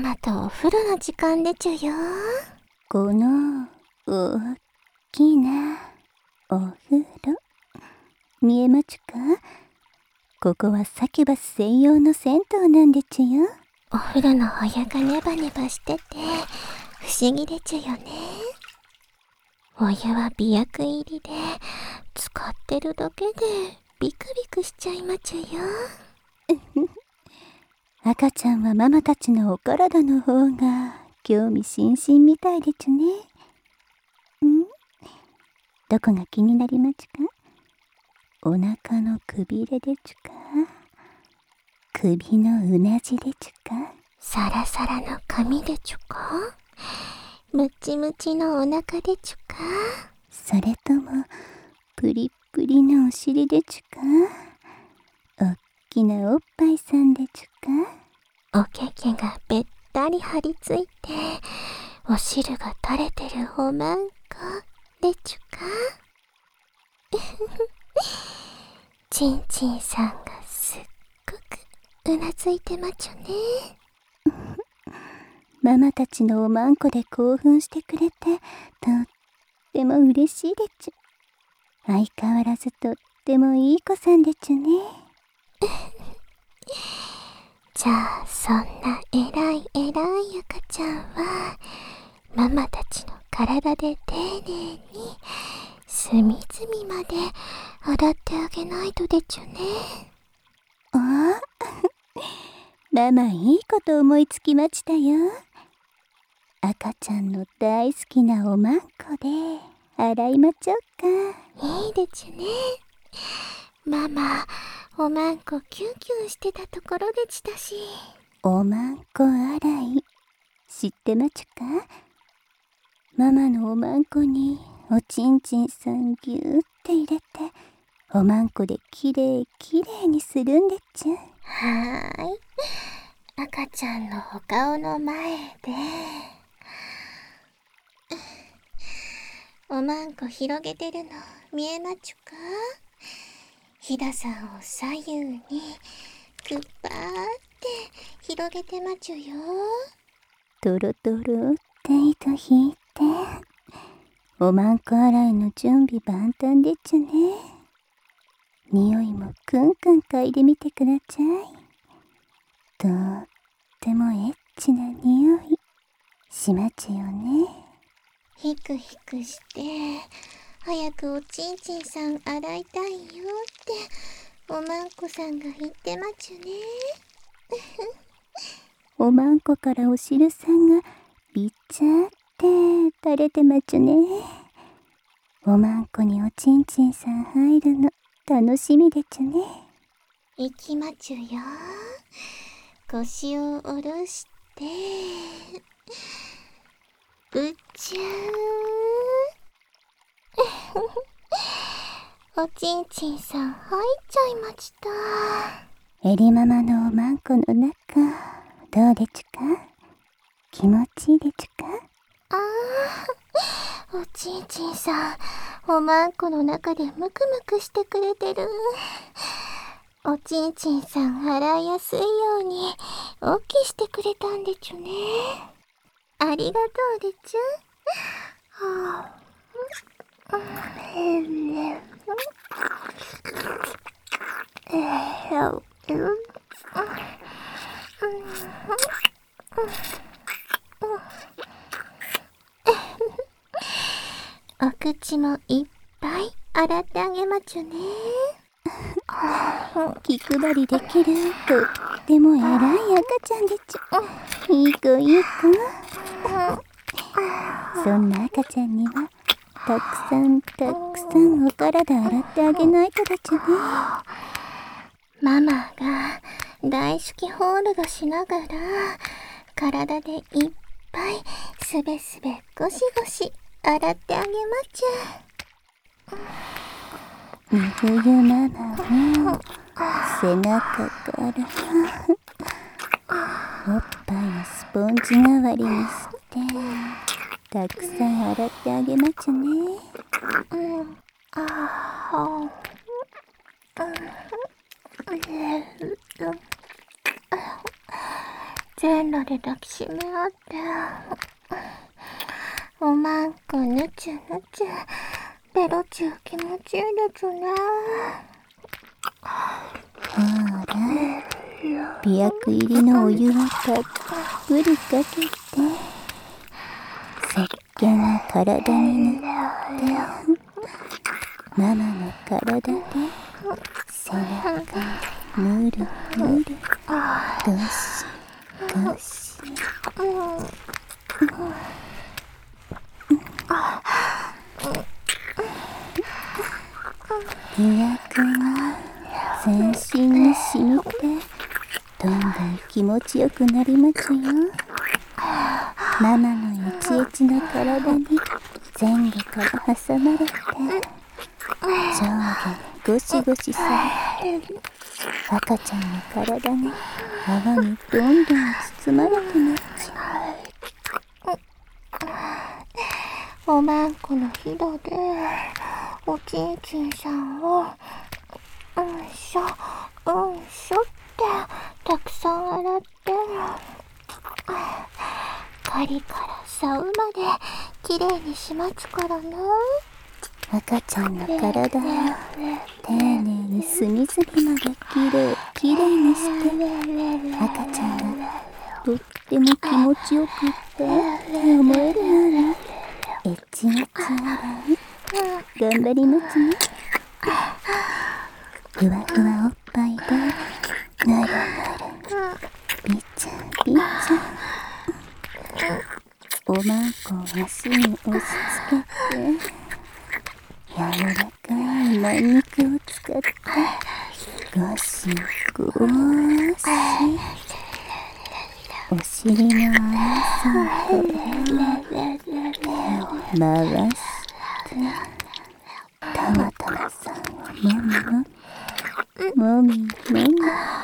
マとお風呂の時間でちゅよ。 このおっきなお風呂見えまちゅか？ここはサキュバス専用の銭湯なんでちゅよ。 お風呂のお湯がネバネバしてて不思議でちゅよね。お湯は美薬入りで使ってるだけでビクビクしちゃいまちゅよ。 赤ちゃんはママたちのお体の方が興味津々みたいでちゅね。どこが気になりまちゅか？お腹のくびれでちゅか？首のうなじでちゅか？ サラサラの髪でちゅか？ムチムチのお腹でちゅか？ それともプリップリのお尻でちゅか？おっきなおっぱいさんでちゅか？ おけけがべったり張り付いてお汁が垂れてるおまんこでちゅか？ちんちんさんがすっごくうなずいてまちゅね。 ママたちのおまんこで興奮してくれてとっても嬉しいでちゅ。相変わらずとってもいい子さんでちゅね。 じゃあそんなえらい赤ちゃんはママたちの体で丁寧に隅々まで洗ってあげないとでちゅね。 あママいいこと思いつきましたよ。赤ちゃんの大好きなおまんこで洗いまちょうか。 いいでちゅね。ママおまんこキュンキュンしてたところでしたし。 おまんこ洗い知ってまちゅか？ママのおまんこにおちんちんさんぎゅーって入れておまんこできれいきれいにするんでちゅ。 はーい。赤ちゃんのお顔の前でおまんこ広げてるの見えまちゅか？ひださんを左右にくっぱーって広げてまちゅよ。 トロトロって糸引いておまんこ洗いの準備万端でちゅね。匂いもくんくん嗅いでみてくだちゃい。とってもエッチな匂いしまちゅよね。 ヒクヒクして早くおちんちんさん洗いたいよっておまんこさんが言ってまちゅね。 おまんこからお汁さんがびっちゃって垂れてまちゅね。おまんこにおちんちんさん入るの楽しみでちゅね。 いきまちゅよ。腰を下ろしてぶっちゃーおちんちんさん入っちゃいました。 エリママのおまんこの中どうでちゅか？気持ちいいでちゅか？ おちんちんさんおまんこの中でムクムクしてくれてる。おちんちんさん洗いやすいようにオッケーしてくれたんでちゅね。ありがとうでちゅ。お口もいっぱい洗ってあげまちゅね。 気配りできるとっても偉い赤ちゃんでちゅ。いい子いい子。そんな赤ちゃんにはたくさんお体洗ってあげないとでちゅね。 ママが大好きホールドしながら体でいっぱいすべすべゴシゴシ洗ってあげまちゅ。 みふゆママも背中からおっぱいをスポンジ代わりにしてたくさん洗ってあげまちゅね。 全全裸で抱きしめ合って、おまんこぬちゅぬちゅ、ベロチュー気持ちいいですね。 ほら、美薬入りのお湯をたっぷりかけて、石鹸を体に塗って、ママの体で背中ぬるぬる、ゴシゴシ。美薬が全身に染みて、どんどん気持ちよくなりますよ。ママのエチエチな体に前後から挟まれて、上下ゴシゴシされて、赤ちゃんの体が泡にどんどん包まれてなっちゃう。おまんこのひどで、おちんちんさんをうんしょうんしょってたくさん洗って、狩りから竿まできれいにしますからね。 赤ちゃんの体を丁寧に隅々まできれいにして、赤ちゃんがとっても気持ちよくって思えるようにエチエチ洗い頑張りますね。ふわふわおっぱいでぬるぬる、びちゃびちゃ。おまんこを足に押し付けて、柔らかい軟肉を使ってゴシゴシ、お尻の穴さんと手を回して、たまたまさんをもみもみ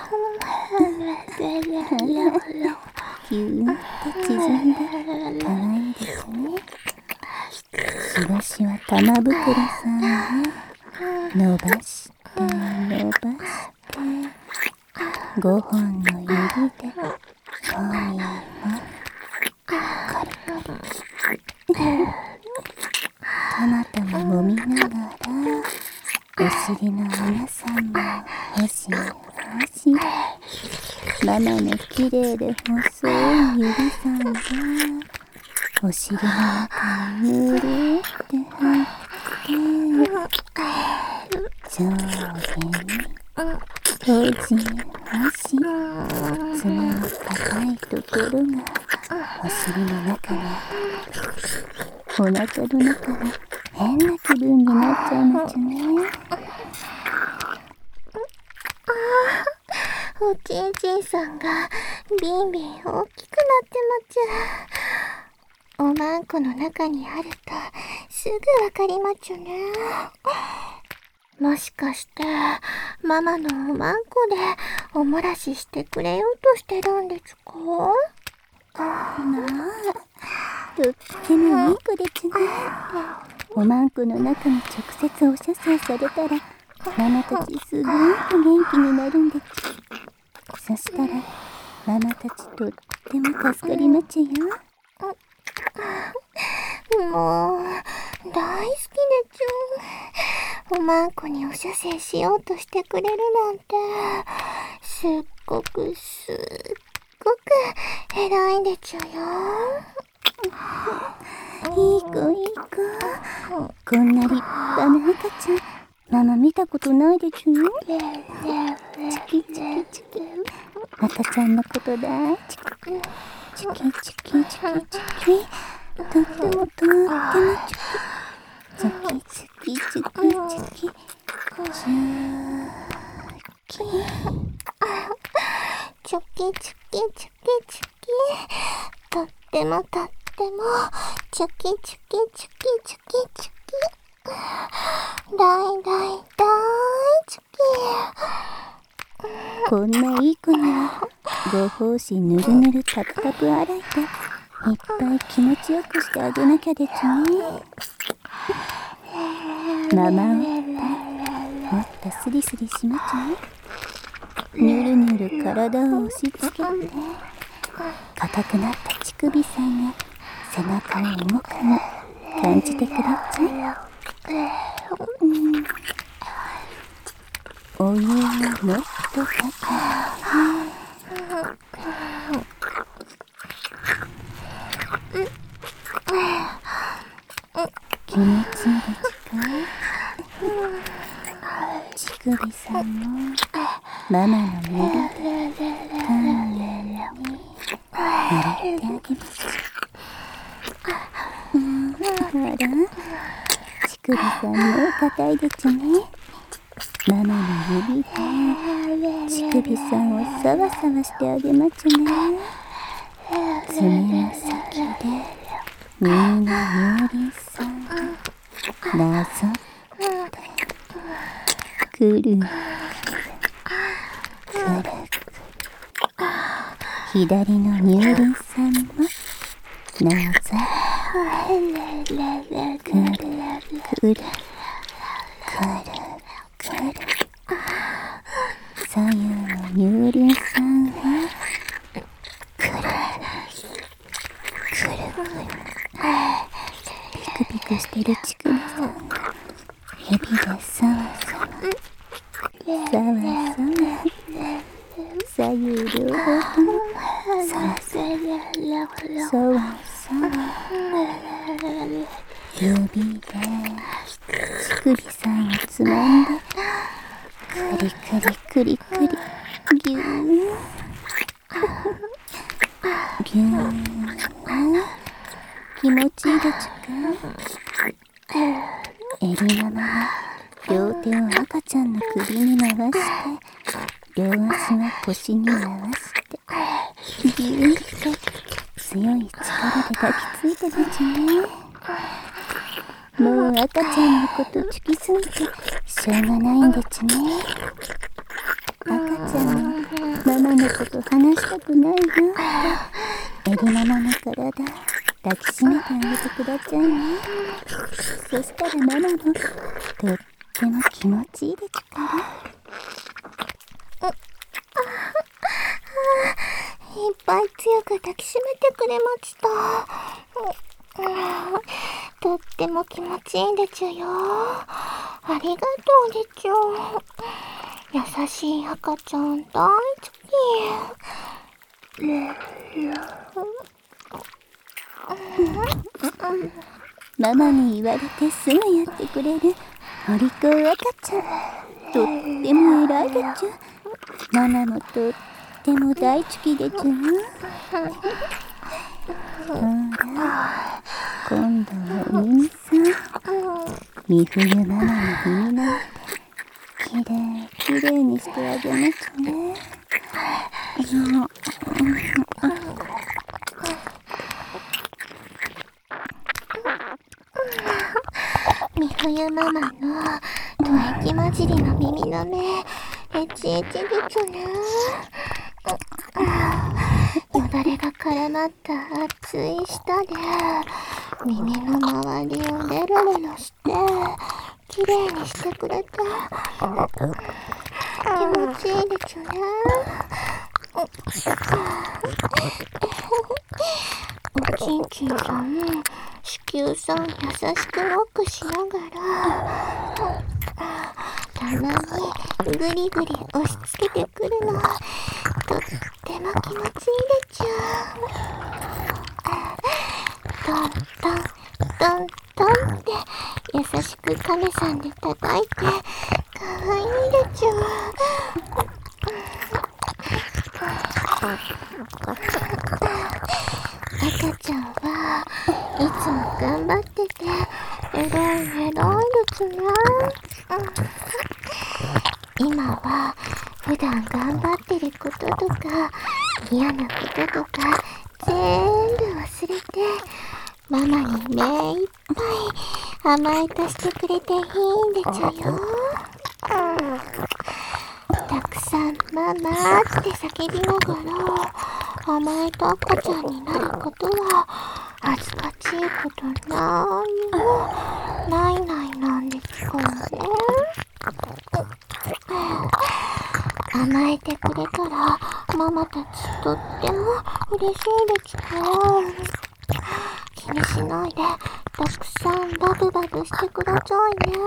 ぎゅーっと縮んでかわいいですね。しばしは玉袋さんを伸ばして伸ばして5本の指でもみもカリカリ、たまたまもみながらお尻の皆さんもほしほし、ママのきれいで細い指さんがお尻の中にぬるって入って上下にほじほし、爪の硬いところがお尻の中にお腹の中が変な気分になっちゃいますね。 おちんちんさんがビンビン大きくなってまちゅ。おまんこの中にあるとすぐわかりまちゅね。もしかしてママのおまんこでお漏らししてくれようとしてるんですか？ まあ、とってもいい子ですね。おまんこの中に直接お射精されたらママたちすごく元気になるんです。そしたらママたちとっても助かりまちゅよ。 もう大好きでちゅ。おまんこにお射精しようとしてくれるなんてすっごく偉いでちゅよ。 いい子いい子、こんな立派な赤ちゃんママ見たことないでちゅよ。チキチキチキ、赤ちゃんのこと大好き。チキチキチキチキ、とってもとってもチキチキチキチキチキチキ、 チョキチキチキチキ、とってもとってもチョキチキチキチキチキ、大チキ。 こんないい子にはご奉仕ぬるぬるタプタプ洗いでいっぱい気持ちよくしてあげなきゃでちゅね。ママおっぱいもっとスリスリしまちゅね。ぬるぬる体を押し付けて硬くなった乳首さんが背中を動くの感じてくれちゃう。お湯をもっとか気持ちいいですか？乳首さんもママの指で丁寧に洗ってあげましょう。あら、乳首さんも硬いでちゅね。ママの指で乳首さんをサワサワしてあげまちゅね。爪の先で耳の乳輪さんなぞってくるくる左の乳輪さんもなぞくるくる左右の乳輪さんはくるピクピクしてる乳首さん指でサワサワ左右両方ともサワサワ指で乳首さんをつまんでクリクリクリクリギューギュー気持ちいいでちゅか？エリママが両手を赤ちゃんの首に回して両足は腰に回してギューッと強い力で抱きついてるちゅね。もう赤ちゃんのこと好きすぎてしょうがないんでちゅね。赤ちゃんはママのこと話したくないよってエリママの体抱きしめてあげてくださいね。そしたらママもとっても気持ちいいでちゅから。 いっぱい強く抱きしめてくれました。とっても気持ちいいでちゅよ。ありがとうでちゅ。優しい赤ちゃん大好き。 ママに言われてすぐやってくれるお利口赤ちゃんとっても偉いでちゅ。ママもとっても大好きでちゅな。ほら今度はお耳さんみ冬ママの耳なんてきれいにしてあげますね。 み冬ママの吐息混じりの耳の目エチエチでちゅね。よだれが絡まった熱い舌で耳の周りをレロレロしてきれいにしてくれた。気持ちいいでちゅね。おちんちんさん子宮さん優しくノックしながらたまにグリグリ押し付けてくるのとっても気持ちいいでちゅ。トントントントンって優しくカメさんで叩いてかわいいでちゅ。赤ちゃんはいつも頑張ってて偉いですね。今は普段頑張ってることとか嫌なこととか全部忘れてママに目いっぱい甘えたしてくれていいんでちゅよ。たくさんママって叫びながら甘えた赤ちゃんになることは恥ずかしいことないなんですからね。 甘えてくれたらママたちとっても嬉しいですから。気にしないでたくさんバブバブしてくださいね。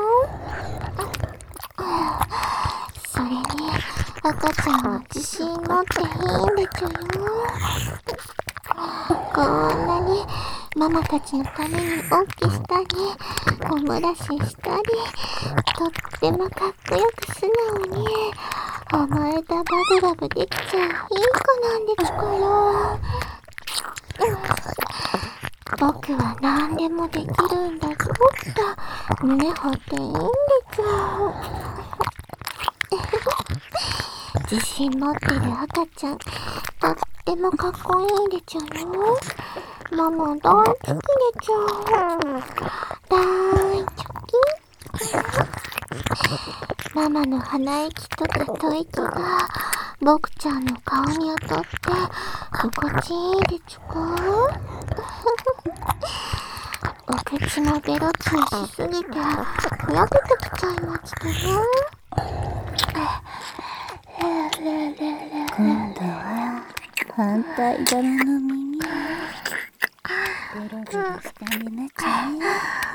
それに赤ちゃんは自信持っていいんでちゅよ。こんなにママたちのためにおっきしたりおもらししたり、とってもかっこよく素直に甘えたバブバブできちゃういい子なんですから。僕は何でもできるんだぞって胸張っていいんですよ。自信持ってる赤ちゃん、とってもかっこいいでちゅよ。ママ大好きでちゅ。大好き。ママの鼻息とか吐息が僕ちゃんの顔に当たって心地いいでちゅか。お口もベロついしすぎてふやけてきちゃいましたね。 今度は反対側の耳をベロベロしてあげなきゃね。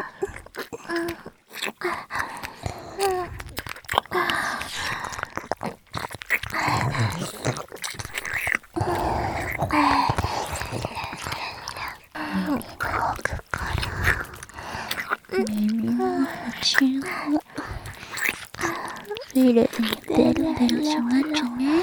耳の縁をきれいにベロベロしまちゃね。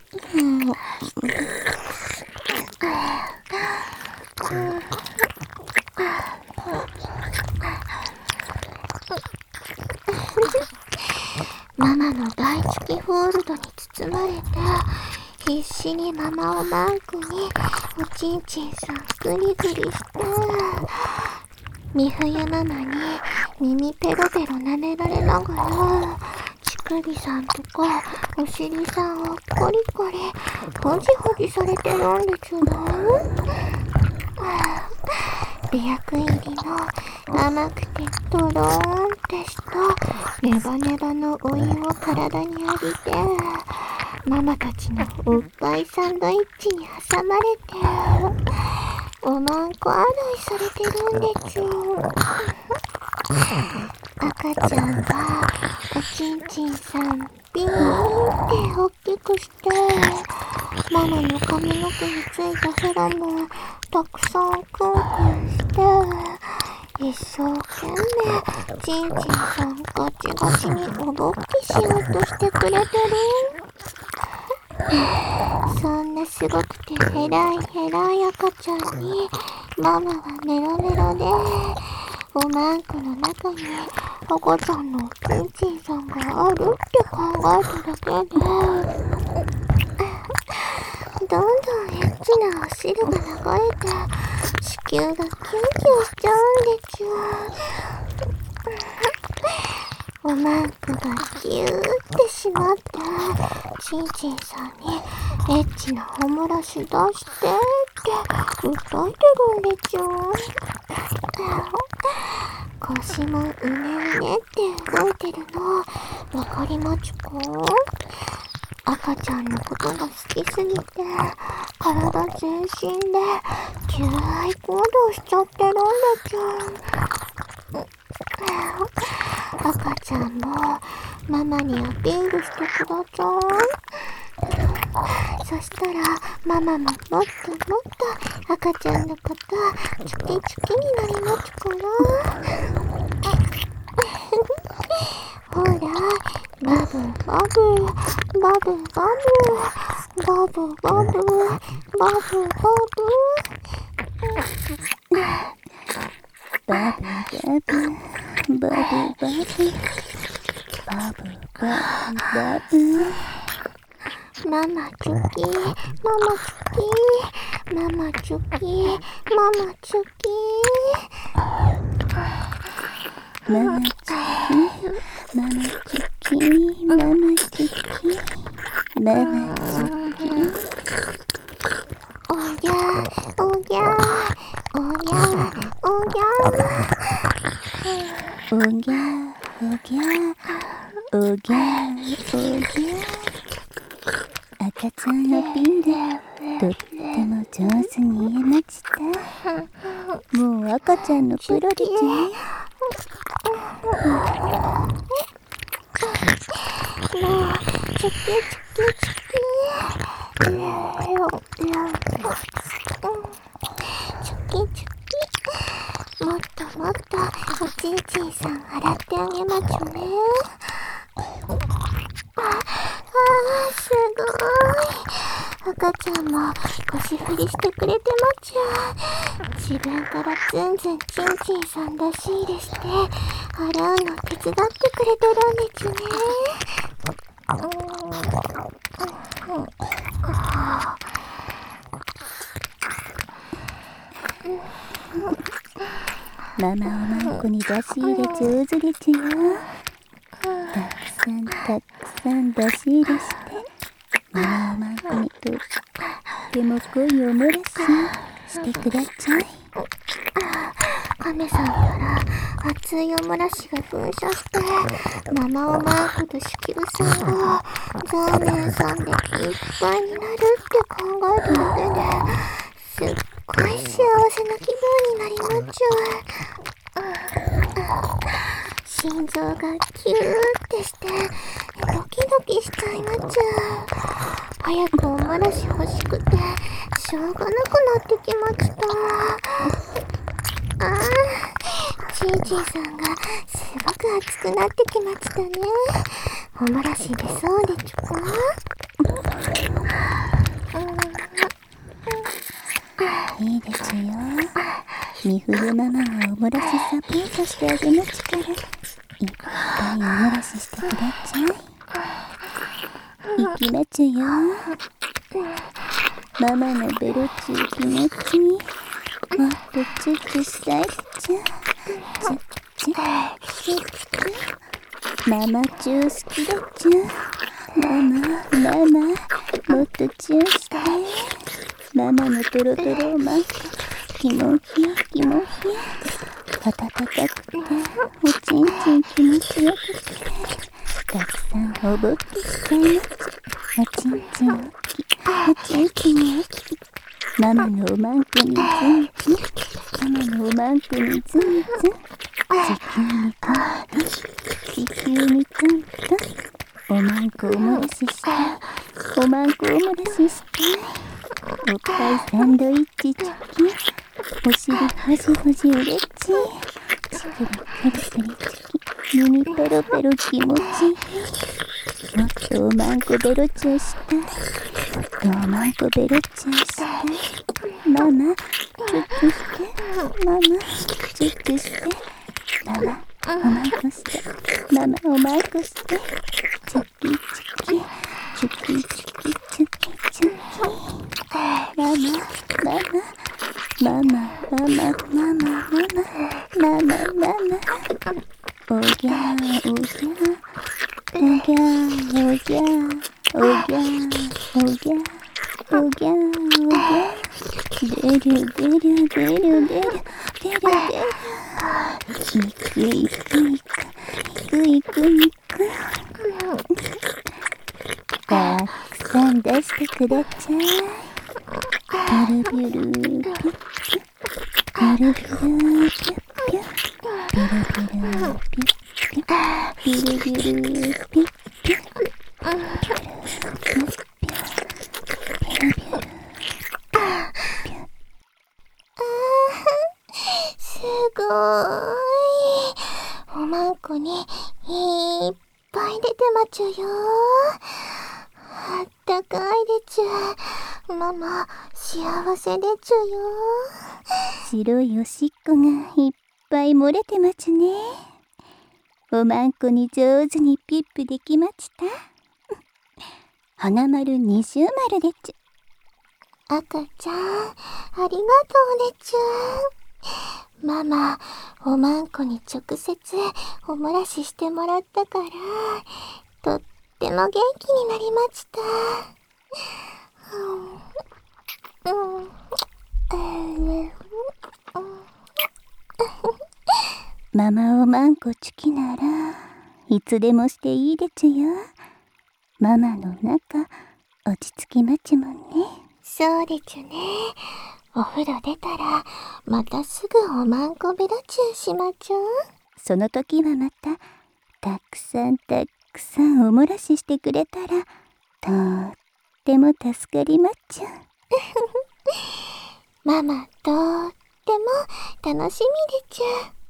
ママの大好きホールドに包まれて必死にママをマンコにおちんちんさんグリグリして、み冬ママに耳ペロペロ舐められながら乳首さんとかお尻さんをコリコリホジホジされてるんですよ。美薬入りの甘くてドローンってしたネバネバのお湯を体に浴びて、ママたちのおっぱいサンドイッチに挟まれておまんこ洗いされてるんですよ。赤ちゃんがおちんちんさんビーンって大きくして、ママの髪の毛についたフェロモンたくさんクンクンして、一生懸命ちんちんさんガチガチに踊ってしようとしてくれてる。そんなすごくて偉い赤ちゃんにママはメロメロで、おまんこの中に赤ちゃんのちんちんさんがあるって考えただけで、どんどんエッチなお汁が流れて子宮がキュンキュンしちゃうんですよ。おまんこがギューってしまってちんちんさんにエッチなおもらし出してって訴えてるんですよ。腰もうねうねって動いてるのわかりまちゅか？赤ちゃんのことが好きすぎて体全身で求愛行動しちゃってるんですよ。赤ちゃんもママにアピールしてください。そしたらママももっともっと赤ちゃんのことチュキチュキになりますから。ほら、バブバブバブバブバブバブバブバブバブバブバブバブバブバブ。 ママチュキママチュキママチュキママチュキママチュキママチュキママチュキママチュキ。 おぎゃおぎゃおぎゃおぎゃおぎゃおぎゃおぎゃおぎゃ。 とっても上手に言えました。もう赤ちゃんのプロでちゅね。 もうチュキチュキチュキチュキチュキ、もっともっとおちんちんさん洗ってあげまちゅね。すごい、赤ちゃんも腰振りしてくれてまちゅ。自分からずんずんちんちんさん出し入れして洗うの手伝ってくれてるんでちゅね。 ママおまんこに出し入れ上手でちゅよ。たくさん出し入れしてママおまんこにとっても恋を漏らしてください。 亀さんから熱いおもらしが噴射してママおまんこと子宮さんがザーメンさんでいっぱいになるって考えただけですっごい幸せな気分になりまっちゅ。心臓がキューってしてドキドキしちゃいまっちゅ。早くおもらし欲しくてしょうがなくなってきました。ちんちんさんがすごく熱くなってきましたね。おもらし出そうでちゅか。 いいですよ。みふるママがおもらしサポートしてあげまちから、いっぱいおもらししてください。いきまちゅよ。ママのベロチュー気持ちにもっとチュッチュしたいっちゃ。チュッチュチュッチュ。ママチュー好きだっちゃ。ママもっとチューして。ママのトロトロをまっ気もひや気もひや。温かくておちんちん気持ちよくてたくさんおぼってしたいな。おちんちんおっきいママのおまんこにズンズン。ママのおまんこにズンズン。地球にトントン。おまんこおもらししたおまんこおもらししたおっぱいサンドイッチチョキ。お尻ほじほじうれち。チクリクリクリチキ。耳ペロペロ気持ちいい。もっとおまんこベロチューした。もっとおまんこベロチューした。ママチュッチュしてママチュッチュしてママおまんこしてママおまんこしてチュキチュキチュキチュキチュキチュキ。ママおぎゃおぎゃおぎゃおぎゃおぎゃおぎゃおぎゃ出るいくたくさん出してください。ビュルビュルピュッビュルビュルピュッピュッビュルビュルピュッピュッビュルビュルピュッピュッビュルビュルピュッピュッすごーい。おまんこにいっぱい出てまちゅよ。あったかいでちゅ。ママ幸せでちゅよ。 白いおしっこがいっぱい漏れてまちゅね。おまんこに上手にピップできまちた。花丸二重丸でちゅ。 赤ちゃんありがとうでちゅ。ママおまんこに直接おもらししてもらったからとっても元気になりました。 ママおまんこチュキならいつでもしていいでちゅよ。ママの中落ち着きまちゅもんね。 そうでちゅね。お風呂出たらまたすぐおまんこベロチューしまちょ。 その時はまたたくさんおもらししてくれたらとっても助かりまっちゃ。 ママとっても楽しみでちゅ。